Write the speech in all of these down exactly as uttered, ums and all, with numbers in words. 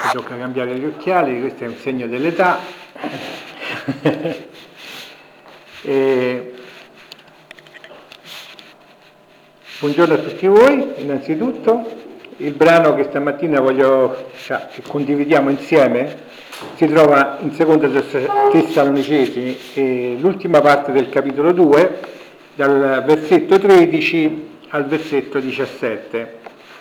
tocca cambiare gli occhiali, questo è un segno dell'età. e... Buongiorno a tutti voi, innanzitutto. Il brano che stamattina voglio, cioè, che condividiamo insieme si trova in seconda Tessalonicesi, e l'ultima parte del capitolo due, dal versetto tredici al versetto diciassette.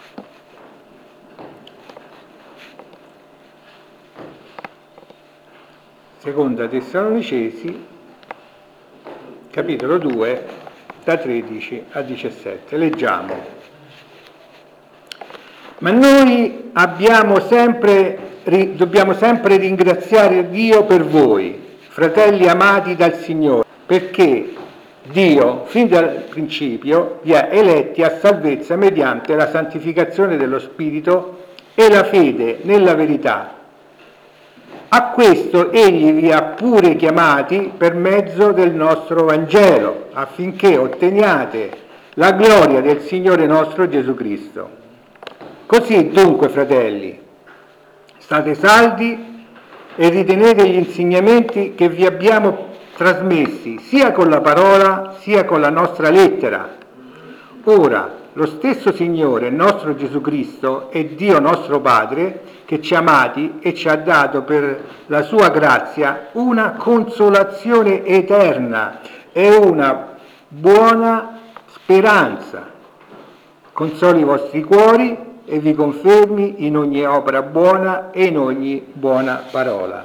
Seconda Tessalonicesi, capitolo due, da tredici a diciassette. Leggiamo. Ma noi abbiamo sempre, dobbiamo sempre ringraziare Dio per voi, fratelli amati dal Signore, perché Dio, fin dal principio, vi ha eletti a salvezza mediante la santificazione dello Spirito e la fede nella verità. A questo Egli vi ha pure chiamati per mezzo del nostro Vangelo, affinché otteniate la gloria del Signore nostro Gesù Cristo. Così dunque, fratelli, state saldi e ritenete gli insegnamenti che vi abbiamo trasmessi, sia con la parola, sia con la nostra lettera. Ora, lo stesso Signore, nostro Gesù Cristo, e Dio nostro Padre, che ci ha amati e ci ha dato per la sua grazia una consolazione eterna e una buona speranza. Consoli i vostri cuori e vi confermi in ogni opera buona e in ogni buona parola.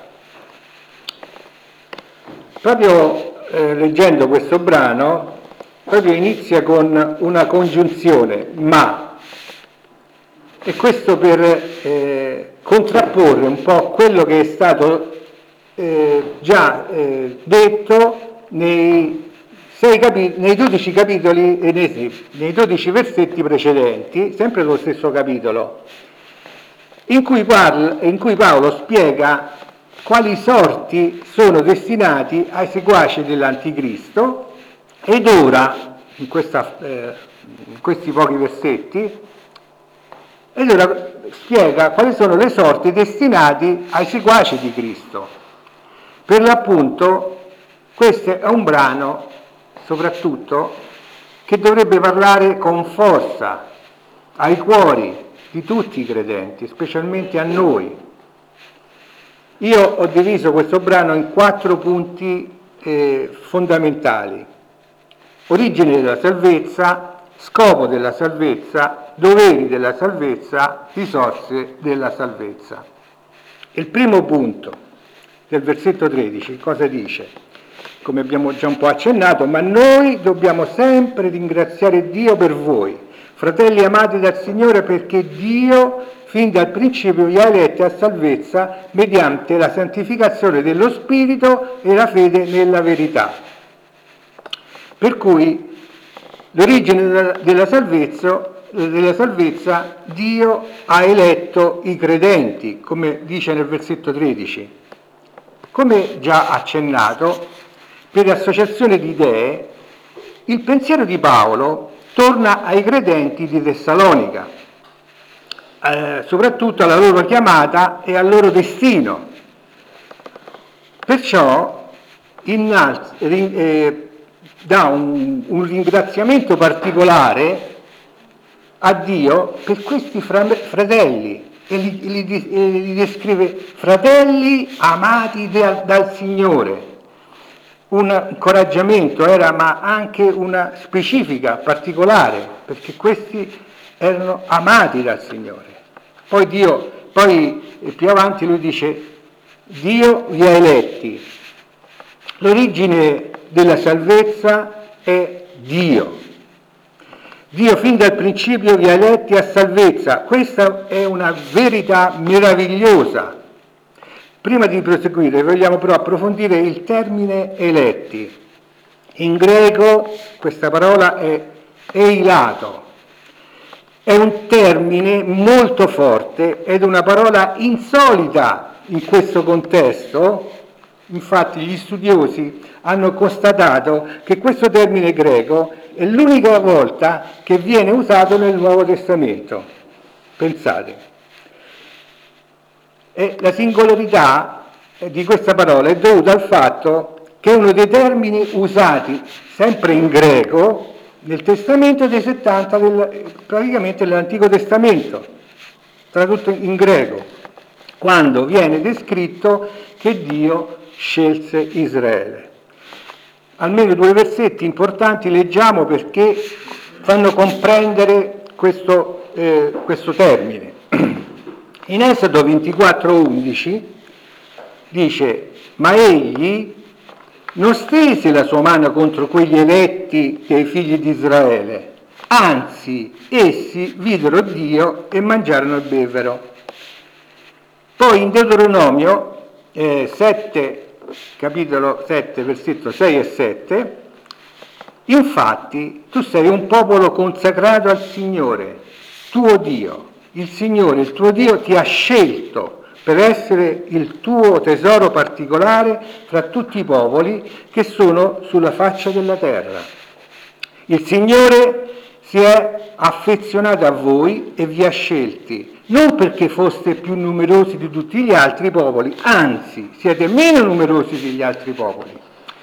Proprio eh, leggendo questo brano, proprio inizia con una congiunzione, ma, e questo per eh, contrapporre un po' quello che è stato eh, già eh, detto nei, sei capi- nei dodici capitoli e nei, nei dodici versetti precedenti, sempre lo stesso capitolo, in cui, parla, in cui Paolo spiega quali sorti sono destinati ai seguaci dell'Anticristo. Ed ora, in, questa, eh, in questi pochi versetti, ed ora spiega quali sono le sorti destinate ai seguaci di Cristo. Per l'appunto, questo è un brano, soprattutto, che dovrebbe parlare con forza ai cuori di tutti i credenti, specialmente a noi. Io ho diviso questo brano in quattro punti eh, fondamentali. Origine della salvezza, scopo della salvezza, doveri della salvezza, risorse della salvezza. Il primo punto del versetto tredici cosa dice? Come abbiamo già un po' accennato, ma noi dobbiamo sempre ringraziare Dio per voi, fratelli amati dal Signore, perché Dio fin dal principio vi ha eletti a salvezza mediante la santificazione dello Spirito e la fede nella verità. Per cui l'origine della salvezza, della salvezza, Dio ha eletto i credenti, come dice nel versetto tredici. Come già accennato, per associazione di idee, il pensiero di Paolo torna ai credenti di Tessalonica, eh, soprattutto alla loro chiamata e al loro destino. Perciò innalza, eh, dà un, un ringraziamento particolare a Dio per questi fratelli e li, li, li descrive fratelli amati dal, dal Signore. Un incoraggiamento era, ma anche una specifica particolare, perché questi erano amati dal Signore. Poi Dio, poi più avanti lui dice: Dio vi ha eletti. L'origine della salvezza è Dio. Dio fin dal principio vi ha eletti a salvezza. Questa è una verità meravigliosa. Prima di proseguire vogliamo però approfondire il termine eletti. In greco questa parola è eilato. È un termine molto forte ed una parola insolita in questo contesto. Infatti gli studiosi hanno constatato che questo termine greco è l'unica volta che viene usato nel Nuovo Testamento. Pensate. E la singolarità di questa parola è dovuta al fatto che è uno dei termini usati sempre in greco nel Testamento dei settanta, del, praticamente dell'Antico Testamento, tradotto in greco, quando viene descritto che Dio scelse Israele. Almeno due versetti importanti leggiamo perché fanno comprendere questo, eh, questo termine. In Esodo ventiquattro undici dice: ma egli non stese la sua mano contro quegli eletti dei figli di Israele, anzi essi videro Dio e mangiarono e bevvero. Poi in Deuteronomio eh, sette, capitolo sette, versetto sei e sette, infatti tu sei un popolo consacrato al Signore, tuo Dio. Il Signore, il tuo Dio, ti ha scelto per essere il tuo tesoro particolare fra tutti i popoli che sono sulla faccia della terra. Il Signore si è affezionato a voi e vi ha scelti, non perché foste più numerosi di tutti gli altri popoli, anzi, siete meno numerosi degli altri popoli.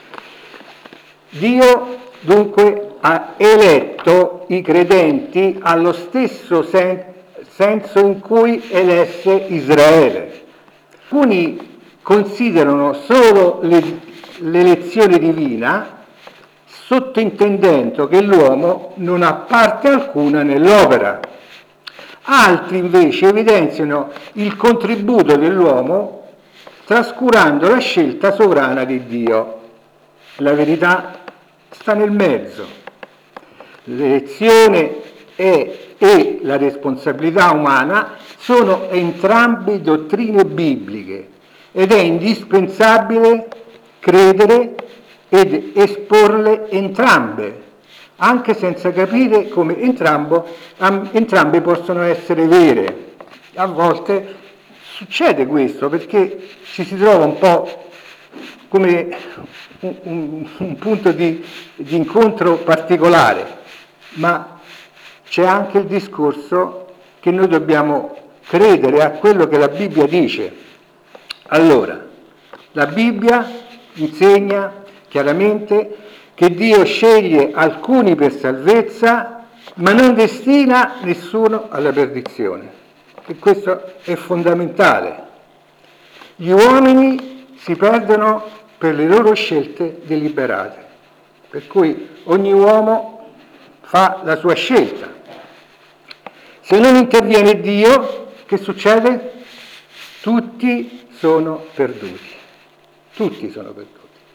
Dio dunque ha eletto i credenti allo stesso sen- senso in cui elesse Israele. Alcuni considerano solo le, l'elezione divina, sottintendendo che l'uomo non ha parte alcuna nell'opera. Altri invece evidenziano il contributo dell'uomo trascurando la scelta sovrana di Dio. La verità sta nel mezzo. L'elezione e, e la responsabilità umana sono entrambe dottrine bibliche ed è indispensabile credere ed esporle entrambe, anche senza capire come entrambo, entrambe possono essere vere. A volte succede questo perché ci si trova un po' come un, un, un punto di, di incontro particolare, ma c'è anche il discorso che noi dobbiamo credere a quello che la Bibbia dice. Allora, la Bibbia insegna chiaramente che Dio sceglie alcuni per salvezza, ma non destina nessuno alla perdizione. E questo è fondamentale. Gli uomini si perdono per le loro scelte deliberate, per cui ogni uomo fa la sua scelta. Se non interviene Dio, che succede? Tutti sono perduti. Tutti sono perduti.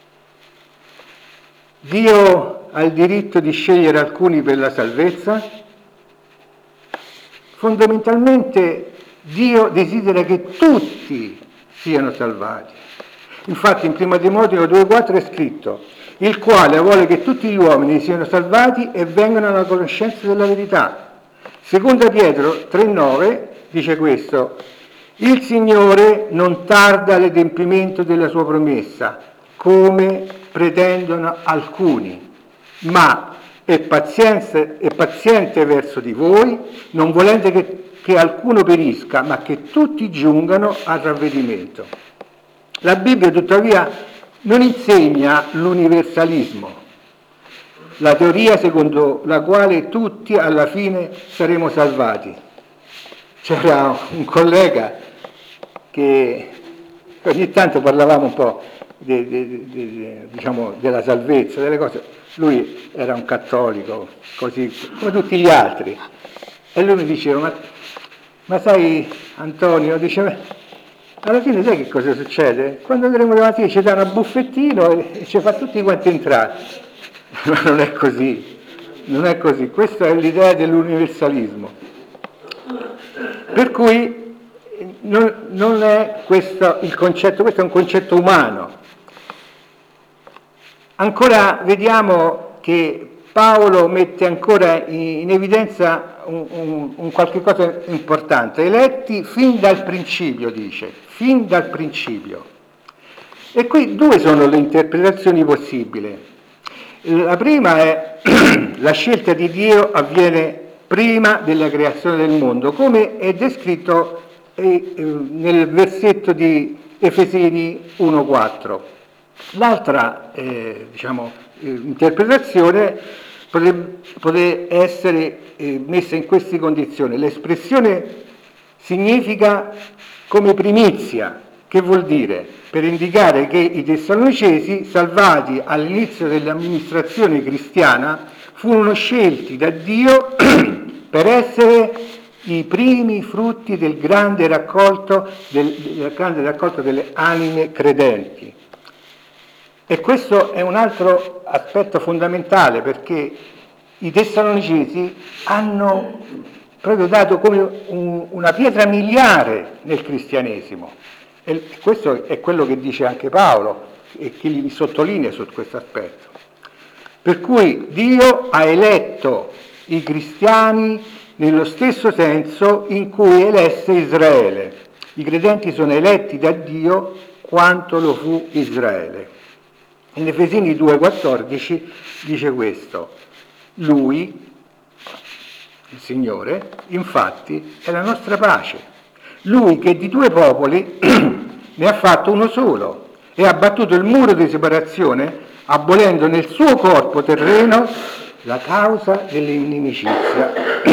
Dio ha il diritto di scegliere alcuni per la salvezza? Fondamentalmente Dio desidera che tutti siano salvati. Infatti in primo Timoteo due quattro è scritto: il quale vuole che tutti gli uomini siano salvati e vengano alla conoscenza della verità. Seconda Pietro tre nove dice questo: il Signore non tarda all'adempimento della sua promessa, come pretendono alcuni, ma è paziente, è paziente verso di voi, non volendo che, che alcuno perisca, ma che tutti giungano al ravvedimento. La Bibbia, tuttavia, non insegna l'universalismo, la teoria secondo la quale tutti alla fine saremo salvati. C'era un collega che ogni tanto parlavamo un po' de, de, de, de, diciamo, della salvezza, delle cose. Lui era un cattolico, così come tutti gli altri. E lui mi diceva: ma, ma sai Antonio, diceva, alla fine sai che cosa succede? Quando andremo davanti ci danno un buffettino e, e ci fa tutti quanti entrare. Ma non è così, non è così. Questa è l'idea dell'universalismo. Per cui non, non è questo il concetto, questo è un concetto umano. Ancora vediamo che Paolo mette ancora in evidenza un, un, un qualche cosa importante. Eletti fin dal principio, dice, fin dal principio. E qui due sono le interpretazioni possibili. La prima è la scelta di Dio avviene prima della creazione del mondo, come è descritto e, eh, nel versetto di Efesini uno quattro. L'altra eh, diciamo, eh, interpretazione potrebbe, potrebbe essere eh, messa in queste condizioni. L'espressione significa come primizia, che vuol dire? Per indicare che i Tessalonicesi, salvati all'inizio dell'amministrazione cristiana, furono scelti da Dio per essere i primi frutti del grande raccolto, del, del grande raccolto delle anime credenti. E questo è un altro aspetto fondamentale, perché i Tessalonicesi hanno proprio dato come un, una pietra miliare nel cristianesimo. E questo è quello che dice anche Paolo e che li sottolinea su questo aspetto. Per cui Dio ha eletto i cristiani nello stesso senso in cui elesse Israele. I credenti sono eletti da Dio quanto lo fu Israele. In Efesini due quattordici dice questo: Lui, il Signore, infatti, è la nostra pace. Lui che di due popoli ne ha fatto uno solo e ha abbattuto il muro di separazione, abolendo nel suo corpo terreno la causa dell'inimicizia.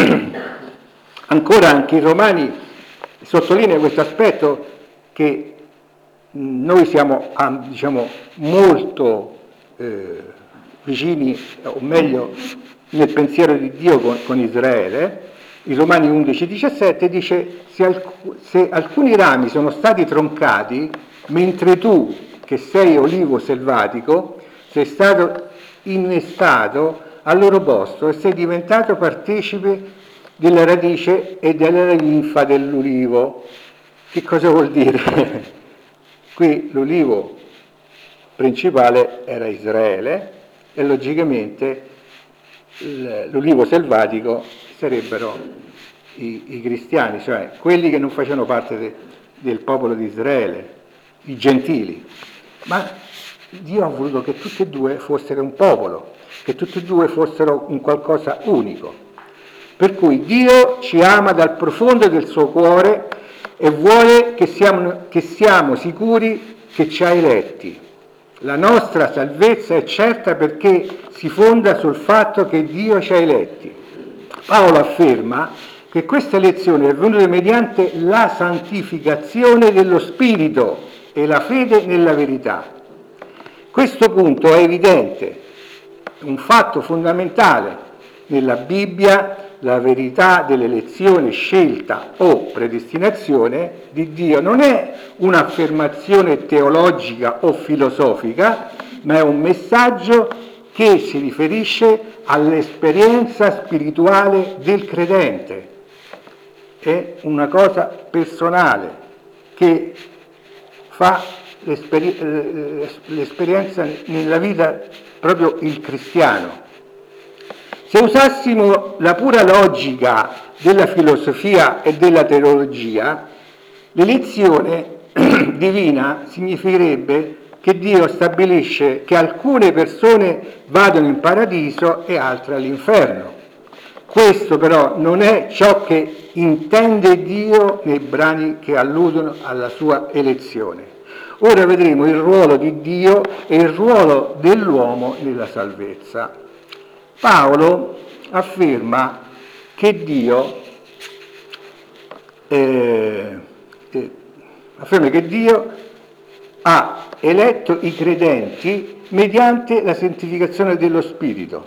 Ancora anche i Romani sottolinea questo aspetto, che noi siamo diciamo, molto eh, vicini, o meglio nel pensiero di Dio con, con Israele. I Romani undici diciassette dice: se, alc- se alcuni rami sono stati troncati, mentre tu, che sei olivo selvatico, sei stato innestato al loro posto e sei diventato partecipe della radice e della linfa dell'ulivo. Che cosa vuol dire? Qui l'ulivo principale era Israele e logicamente l'ulivo selvatico sarebbero i, i cristiani, cioè quelli che non facevano parte de, del popolo di Israele, i gentili. Ma Dio ha voluto che tutti e due fossero un popolo, che tutti e due fossero un qualcosa unico. Per cui Dio ci ama dal profondo del suo cuore e vuole che siamo, che siamo sicuri che ci ha eletti. La nostra salvezza è certa perché si fonda sul fatto che Dio ci ha eletti. Paolo afferma che questa elezione è avvenuta mediante la santificazione dello Spirito e la fede nella verità. Questo punto è evidente, un fatto fondamentale. Nella Bibbia la verità dell'elezione, scelta o predestinazione di Dio non è un'affermazione teologica o filosofica, ma è un messaggio che si riferisce all'esperienza spirituale del credente. È una cosa personale che fa l'esperi- l'esperienza nella vita proprio il cristiano. Se usassimo la pura logica della filosofia e della teologia, l'elezione divina significherebbe che Dio stabilisce che alcune persone vadano in paradiso e altre all'inferno. Questo però non è ciò che intende Dio nei brani che alludono alla sua elezione. Ora vedremo il ruolo di Dio e il ruolo dell'uomo nella salvezza. Paolo afferma che Dio, eh, eh, afferma che Dio ha eletto i credenti mediante la santificazione dello Spirito.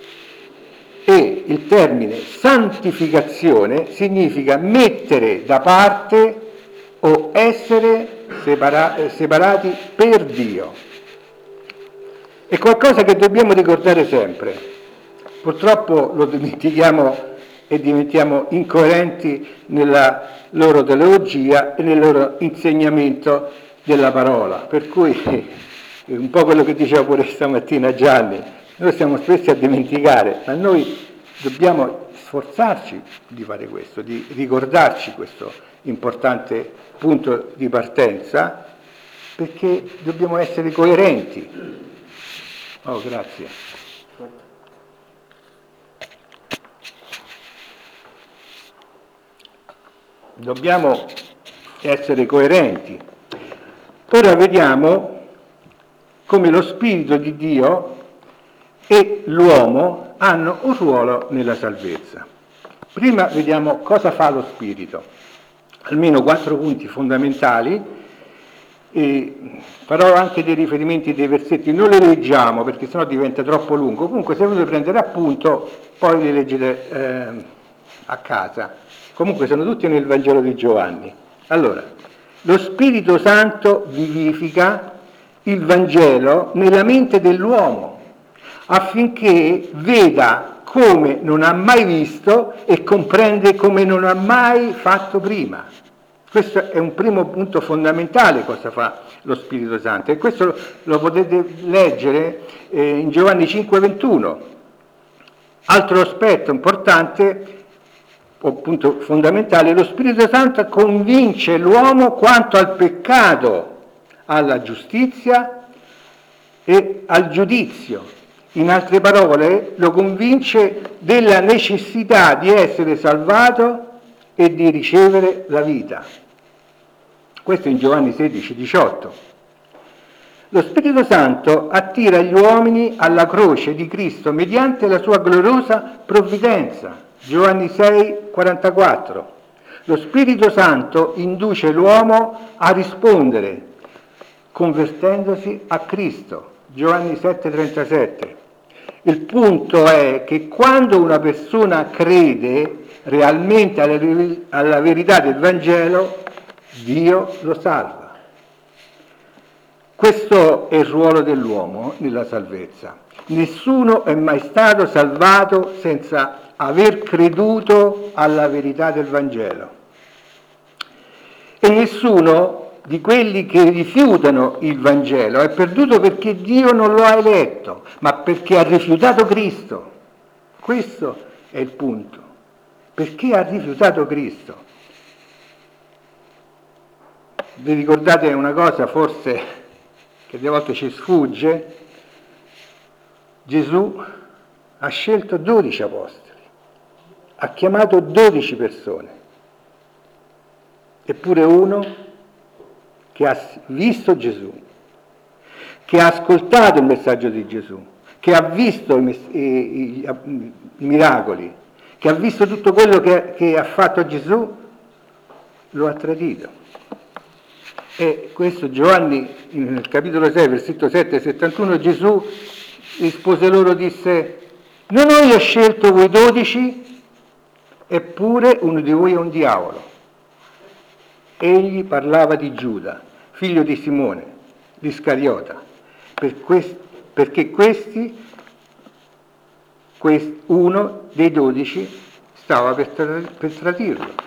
E il termine santificazione significa mettere da parte o essere separa- separati per Dio. È qualcosa che dobbiamo ricordare sempre. Purtroppo lo dimentichiamo e diventiamo incoerenti nella loro teologia e nel loro insegnamento della parola. Per cui, un po' quello che diceva pure stamattina Gianni, noi siamo spesso a dimenticare, ma noi dobbiamo sforzarci di fare questo, di ricordarci questo importante punto di partenza, perché dobbiamo essere coerenti. Oh, grazie. Dobbiamo essere coerenti. Ora vediamo come lo Spirito di Dio e l'uomo hanno un ruolo nella salvezza. Prima vediamo cosa fa lo Spirito, almeno quattro punti fondamentali, e farò anche dei riferimenti dei versetti, non li leggiamo perché sennò diventa troppo lungo, comunque se volete prendere appunto poi li leggete eh, a casa. Comunque sono tutti nel Vangelo di Giovanni. Allora, lo Spirito Santo vivifica il Vangelo nella mente dell'uomo affinché veda come non ha mai visto e comprende come non ha mai fatto prima. Questo è un primo punto fondamentale, cosa fa lo Spirito Santo, e questo lo, lo potete leggere eh, in Giovanni cinque ventuno. Altro aspetto importante, o punto fondamentale, lo Spirito Santo convince l'uomo quanto al peccato, alla giustizia e al giudizio. In altre parole, lo convince della necessità di essere salvato e di ricevere la vita. Questo in Giovanni sedici diciotto. Lo Spirito Santo attira gli uomini alla croce di Cristo mediante la sua gloriosa provvidenza. Giovanni sei quarantaquattro. Lo Spirito Santo induce l'uomo a rispondere convertendosi a Cristo. Giovanni sette trentasette. Il punto è che quando una persona crede realmente alla, alla verità del Vangelo, Dio lo salva. Questo è il ruolo dell'uomo nella salvezza. Nessuno è mai stato salvato senza aver creduto alla verità del Vangelo. E nessuno di quelli che rifiutano il Vangelo è perduto perché Dio non lo ha eletto, ma perché ha rifiutato Cristo. Questo è il punto. Perché ha rifiutato Cristo? Vi ricordate una cosa forse che delle volte ci sfugge? Gesù ha scelto dodici apostoli, ha chiamato dodici persone, eppure uno che ha visto Gesù, che ha ascoltato il messaggio di Gesù, che ha visto i, i, i, i miracoli, che ha visto tutto quello che, che ha fatto Gesù, lo ha tradito. E questo Giovanni, nel capitolo sei, versetto sette e settantuno, Gesù rispose loro, disse: non ho io scelto voi dodici, eppure uno di voi è un diavolo. Egli parlava di Giuda, figlio di Simone, di Iscariota, per quest, perché questi, quest, uno dei dodici stava per, tra, per tradirlo.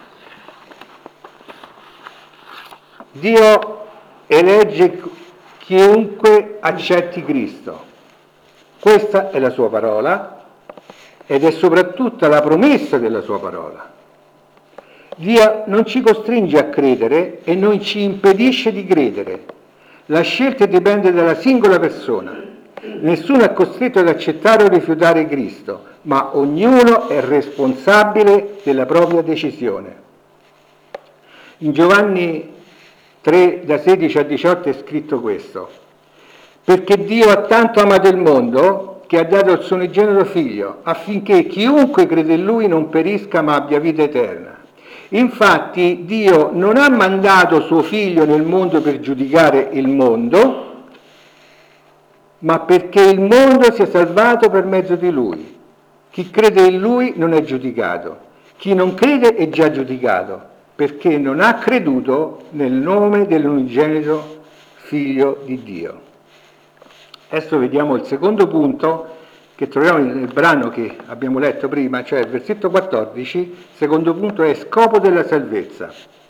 Dio elegge chiunque accetti Cristo. Questa è la sua parola ed è soprattutto la promessa della sua parola. Dio non ci costringe a credere e non ci impedisce di credere. La scelta dipende dalla singola persona. Nessuno è costretto ad accettare o rifiutare Cristo, ma ognuno è responsabile della propria decisione. In Giovanni tre, da sedici a diciotto è scritto questo: perché Dio ha tanto amato il mondo che ha dato il suo unigenito figlio, affinché chiunque crede in lui non perisca ma abbia vita eterna. Infatti Dio non ha mandato suo figlio nel mondo per giudicare il mondo, ma perché il mondo sia salvato per mezzo di lui. Chi crede in lui non è giudicato, chi non crede è già giudicato, perché non ha creduto nel nome dell'unigenito figlio di Dio. Adesso vediamo il secondo punto che troviamo nel brano che abbiamo letto prima, cioè il versetto quattordici. Il secondo punto è scopo della salvezza.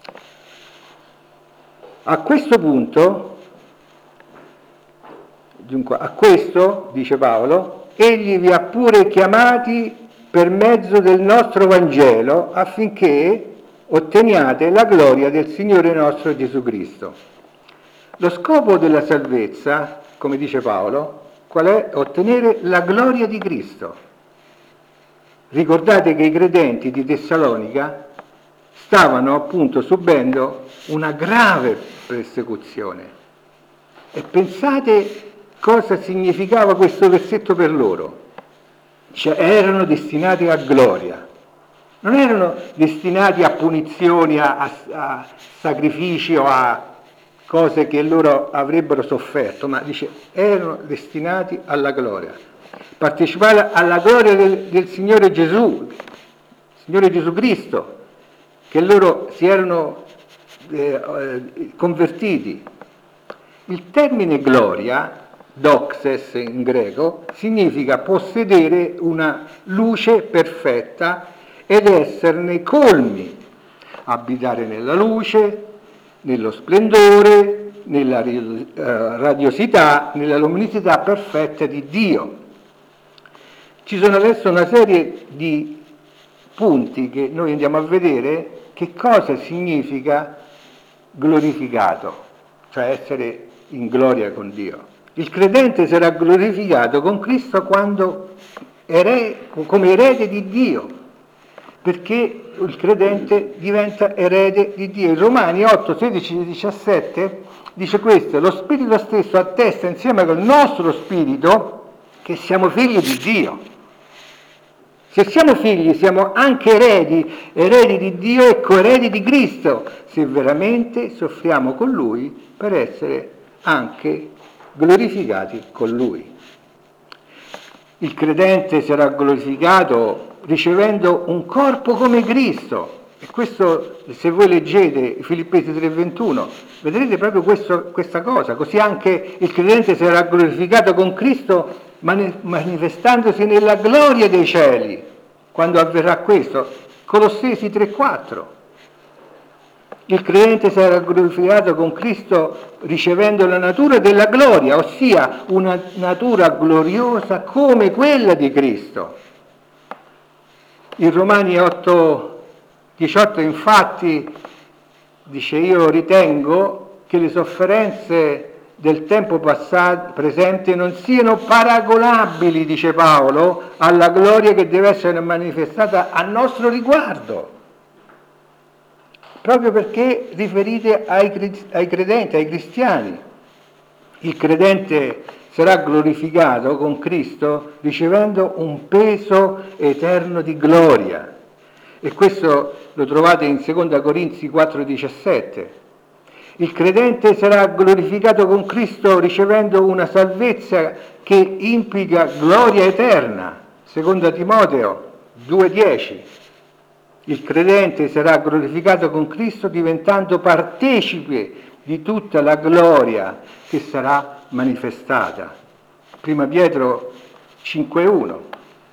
A questo punto, dunque, a questo, dice Paolo, egli vi ha pure chiamati per mezzo del nostro Vangelo affinché otteniate la gloria del Signore nostro Gesù Cristo. Lo scopo della salvezza, come dice Paolo, qual è? Ottenere la gloria di Cristo. Ricordate che i credenti di Tessalonica stavano appunto subendo una grave persecuzione. E pensate cosa significava questo versetto per loro. Cioè, erano destinati a gloria, non erano destinati a punizioni, a, a, a sacrifici o a cose che loro avrebbero sofferto, ma dice, erano destinati alla gloria. Partecipare alla gloria del, del Signore Gesù, Signore Gesù Cristo, che loro si erano eh, eh, convertiti. Il termine gloria, doxes in greco, significa possedere una luce perfetta ed esserne colmi, abitare nella luce, nello splendore, nella uh, radiosità, nella luminosità perfetta di Dio. Ci sono adesso una serie di punti che noi andiamo a vedere che cosa significa glorificato, cioè essere in gloria con Dio. Il credente sarà glorificato con Cristo quando ere, come erede di Dio, perché il credente diventa erede di Dio. In Romani otto, sedici e diciassette dice questo: lo Spirito stesso attesta insieme col nostro spirito che siamo figli di Dio. Se siamo figli, siamo anche eredi, eredi di Dio e coeredi di Cristo, se veramente soffriamo con Lui per essere anche glorificati con Lui. Il credente sarà glorificato ricevendo un corpo come Cristo. E questo, se voi leggete Filippesi tre ventuno, vedrete proprio questo, questa cosa. Così anche il credente sarà glorificato con Cristo manifestandosi nella gloria dei cieli, quando avverrà questo. Colossesi tre quattro. Il credente sarà glorificato con Cristo ricevendo la natura della gloria, ossia una natura gloriosa come quella di Cristo. In Romani otto diciotto infatti dice: io ritengo che le sofferenze del tempo passato, presente non siano paragonabili, dice Paolo, alla gloria che deve essere manifestata a nostro riguardo. Proprio perché riferite ai, ai credenti, ai cristiani. Il credente sarà glorificato con Cristo ricevendo un peso eterno di gloria. E questo lo trovate in seconda Corinzi quattro diciassette. Il credente sarà glorificato con Cristo ricevendo una salvezza che implica gloria eterna. seconda Timoteo due dieci. Il credente sarà glorificato con Cristo diventando partecipe di tutta la gloria che sarà manifestata. Prima Pietro cinque uno.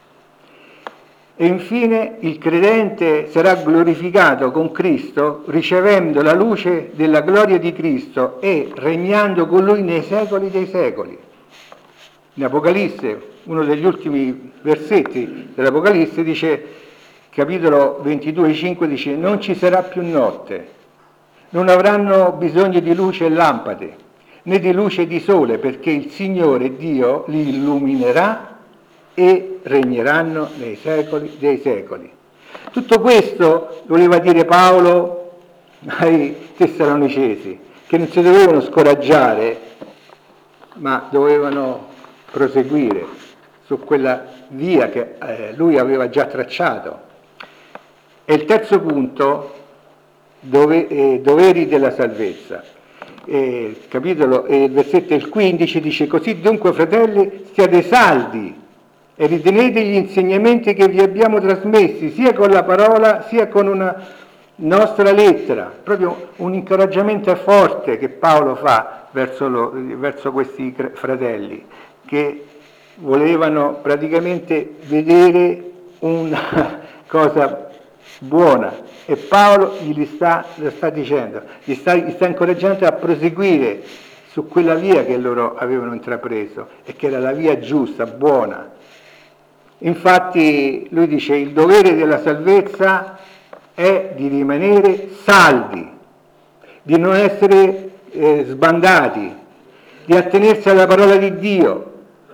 E infine il credente sarà glorificato con Cristo ricevendo la luce della gloria di Cristo e regnando con Lui nei secoli dei secoli. In Apocalisse, uno degli ultimi versetti dell'Apocalisse dice, capitolo ventidue cinque, dice: non ci sarà più notte, non avranno bisogno di luce e lampade, né di luce di sole, perché il Signore Dio li illuminerà e regneranno nei secoli dei secoli. Tutto questo voleva dire Paolo ai Tessalonicesi, che non si dovevano scoraggiare, ma dovevano proseguire su quella via che eh, lui aveva già tracciato. E il terzo punto, dove, eh, doveri della salvezza. Eh, il capitolo, eh, il versetto il quindici dice: così dunque, fratelli, siate saldi e ritenete gli insegnamenti che vi abbiamo trasmessi, sia con la parola sia con una nostra lettera. Proprio un incoraggiamento forte che Paolo fa verso, lo, verso questi fratelli, che volevano praticamente vedere una cosa buona, e Paolo gli sta, lo sta dicendo, gli sta, gli sta incoraggiando a proseguire su quella via che loro avevano intrapreso e che era la via giusta, buona. Infatti lui dice: il dovere della salvezza è di rimanere saldi, di non essere eh, sbandati, di attenersi alla parola di Dio.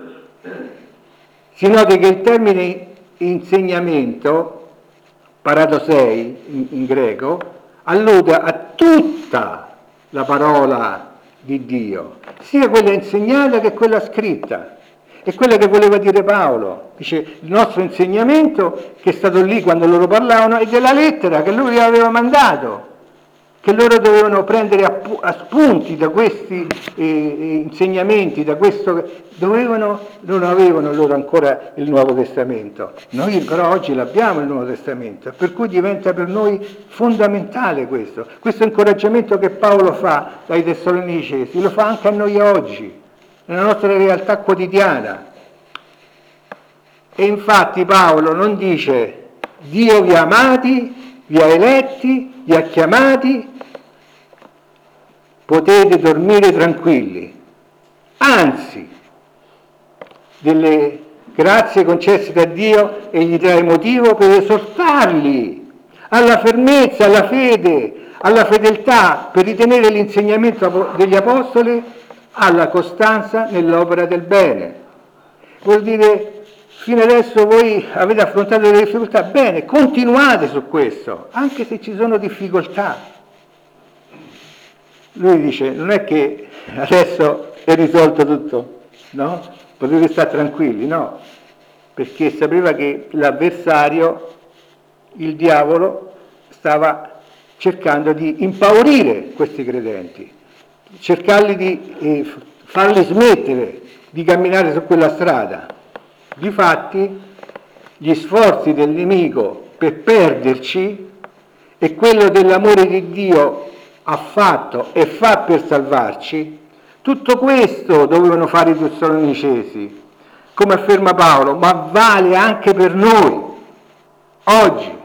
Si nota che il termine insegnamento, paradosei in, in greco, allude a tutta la parola di Dio, sia quella insegnata che quella scritta. È quella che voleva dire Paolo. Dice, il nostro insegnamento, che è stato lì quando loro parlavano, è della lettera che lui aveva mandato, che loro dovevano prendere a, a spunti da questi eh, insegnamenti, da questo, dovevano, non avevano loro ancora il Nuovo Testamento. Noi però oggi l'abbiamo il Nuovo Testamento, per cui diventa per noi fondamentale questo. Questo incoraggiamento che Paolo fa ai Tessalonicesi, lo fa anche a noi oggi, nella nostra realtà quotidiana. E infatti Paolo non dice Dio vi ha amati, vi ha eletti, vi ha chiamati, potete dormire tranquilli. Anzi, delle grazie concesse da Dio egli trae motivo per esortarli alla fermezza, alla fede, alla fedeltà, per ritenere l'insegnamento degli apostoli, alla costanza nell'opera del bene. Vuol dire, fino adesso voi avete affrontato delle difficoltà, bene, continuate su questo, anche se ci sono difficoltà. Lui dice, non è che adesso è risolto tutto, no? Potete stare tranquilli, no? Perché sapeva che l'avversario, il diavolo, stava cercando di impaurire questi credenti, cercarli di eh, farli smettere di camminare su quella strada. Difatti, gli sforzi del nemico per perderci e quello dell'amore di Dio ha fatto e fa per salvarci, tutto questo dovevano fare i Tessalonicesi, come afferma Paolo, ma vale anche per noi, oggi.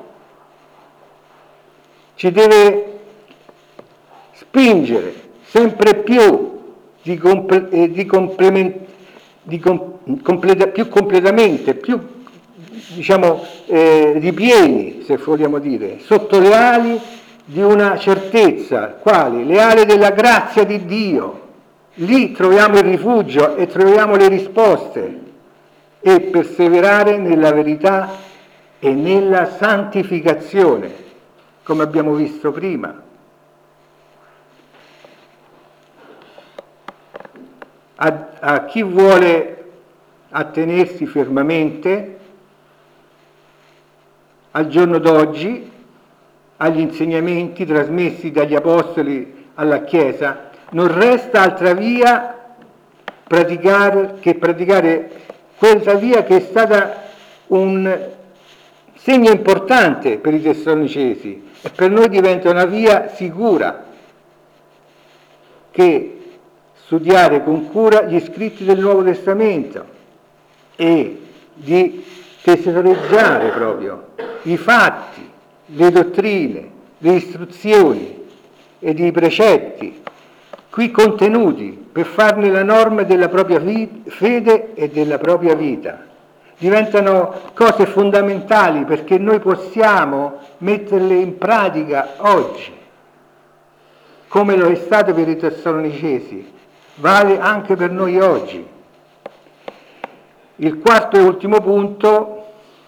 Ci deve spingere sempre più di, comple- eh, di, complement- di com- completa- più completamente, più diciamo eh, ripieni, se vogliamo dire, sotto le ali di una certezza, quali? Le ali della grazia di Dio. Lì troviamo il rifugio e troviamo le risposte, e perseverare nella verità e nella santificazione, come abbiamo visto prima. A, a chi vuole attenersi fermamente al giorno d'oggi, agli insegnamenti trasmessi dagli Apostoli alla Chiesa, non resta altra via praticare, che praticare quella via che è stata un segno importante per i Tessalonicesi e per noi diventa una via sicura, che studiare con cura gli scritti del Nuovo Testamento e di tesoreggiare proprio i fatti, le dottrine, le istruzioni ed i precetti qui contenuti per farne la norma della propria fede e della propria vita. Diventano cose fondamentali perché noi possiamo metterle in pratica oggi, come lo è stato per i Tessalonicesi, vale anche per noi oggi. Il quarto e ultimo punto,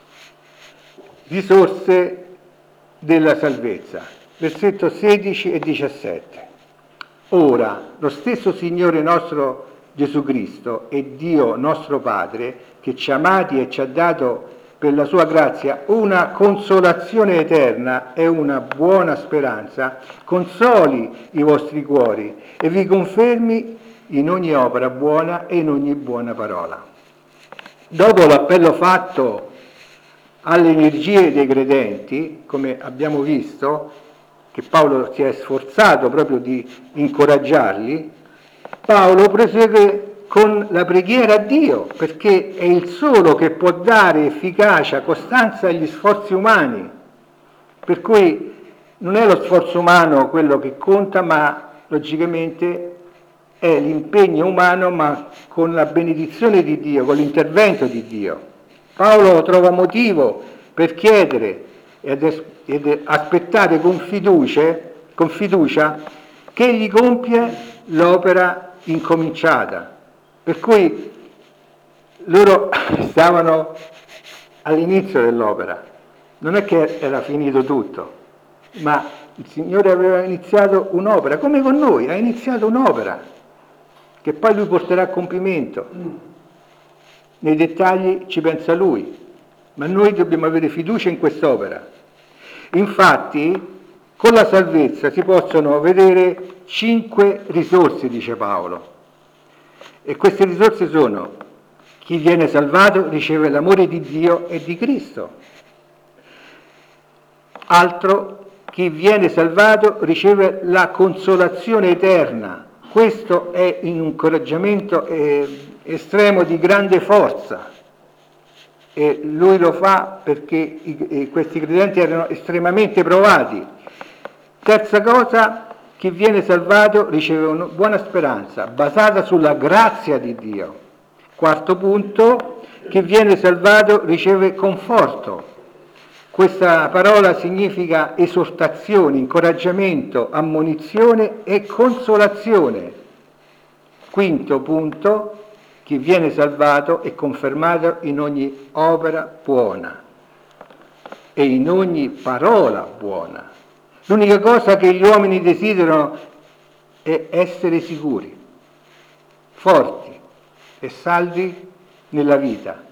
risorse della salvezza, versetto sedici e diciassette. Ora, lo stesso Signore nostro Gesù Cristo e Dio nostro Padre, che ci ha amati e ci ha dato per la sua grazia una consolazione eterna e una buona speranza, consoli i vostri cuori e vi confermi in ogni opera buona e in ogni buona parola. Dopo l'appello fatto alle energie dei credenti, come abbiamo visto, che Paolo si è sforzato proprio di incoraggiarli, Paolo prosegue con la preghiera a Dio, perché è il solo che può dare efficacia, costanza agli sforzi umani, per cui non è lo sforzo umano quello che conta, ma logicamente è l'impegno umano, ma con la benedizione di Dio, con l'intervento di Dio. Paolo trova motivo per chiedere ed, ed aspettare con fiducia, con fiducia che egli compie l'opera incominciata. Per cui loro stavano all'inizio dell'opera, non è che era finito tutto, ma il Signore aveva iniziato un'opera, come con noi, ha iniziato un'opera, che poi Lui porterà a compimento. Nei dettagli ci pensa Lui, ma noi dobbiamo avere fiducia in quest'opera. Infatti, con la salvezza si possono vedere cinque risorse, dice Paolo. E queste risorse sono: chi viene salvato riceve l'amore di Dio e di Cristo. Altro, chi viene salvato riceve la consolazione eterna. Questo è un incoraggiamento eh, estremo di grande forza. E lui lo fa perché i, i, questi credenti erano estremamente provati. Terza cosa, chi viene salvato riceve una buona speranza, basata sulla grazia di Dio. Quarto punto, chi viene salvato riceve conforto. Questa parola significa esortazione, incoraggiamento, ammonizione e consolazione. Quinto punto, chi viene salvato è confermato in ogni opera buona e in ogni parola buona. L'unica cosa che gli uomini desiderano è essere sicuri, forti e saldi nella vita.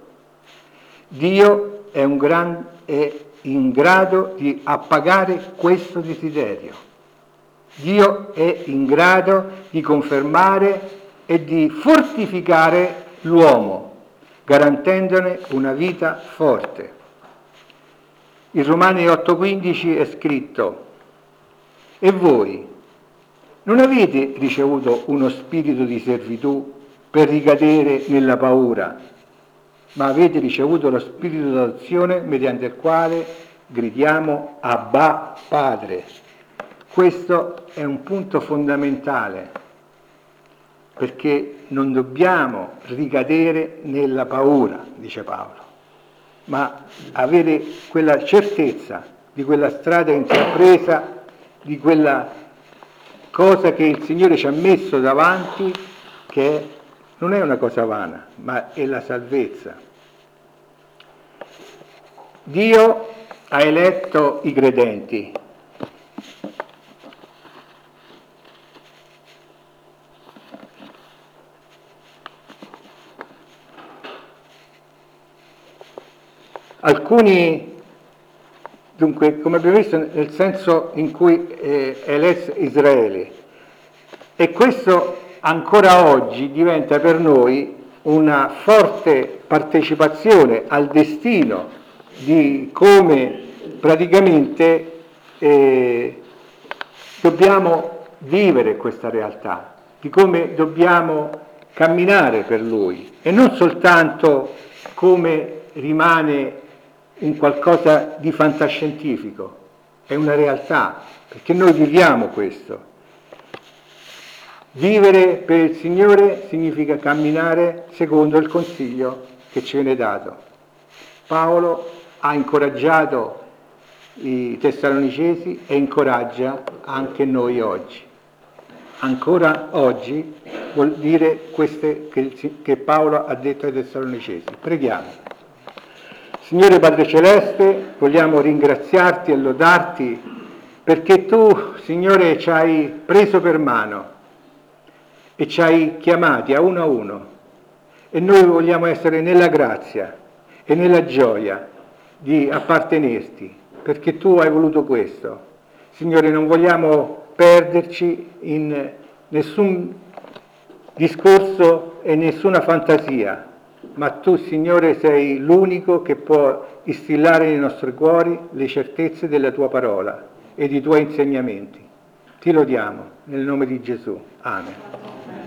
Dio è, un gran, è in grado di appagare questo desiderio. Dio è in grado di confermare e di fortificare l'uomo, garantendone una vita forte. In Romani otto quindici è scritto: e voi non avete ricevuto uno spirito di servitù per ricadere nella paura, ma avete ricevuto lo spirito d'adozione mediante il quale gridiamo Abba Padre. Questo è un punto fondamentale, perché non dobbiamo ricadere nella paura, dice Paolo, ma avere quella certezza di quella strada intrapresa, di quella cosa che il Signore ci ha messo davanti, che è, non è una cosa vana, ma è la salvezza. Dio ha eletto i credenti. Alcuni, dunque, come abbiamo visto, nel senso in cui eh, è l'ex Israele, e questo ancora oggi diventa per noi una forte partecipazione al destino di come praticamente eh, dobbiamo vivere questa realtà, di come dobbiamo camminare per Lui, e non soltanto come rimane un qualcosa di fantascientifico, è una realtà, perché noi viviamo questo. Vivere per il Signore significa camminare secondo il consiglio che ci viene dato. Paolo ha incoraggiato i Tessalonicesi e incoraggia anche noi oggi. Ancora oggi vuol dire queste che, che Paolo ha detto ai Tessalonicesi. Preghiamo. Signore Padre Celeste, vogliamo ringraziarti e lodarti perché tu, Signore, ci hai preso per mano e ci hai chiamati a uno a uno, e noi vogliamo essere nella grazia e nella gioia di appartenerti, perché tu hai voluto questo. Signore, non vogliamo perderci in nessun discorso e nessuna fantasia, ma tu, Signore, sei l'unico che può instillare nei nostri cuori le certezze della tua parola e dei tuoi insegnamenti. Ti lodiamo nel nome di Gesù. Amen.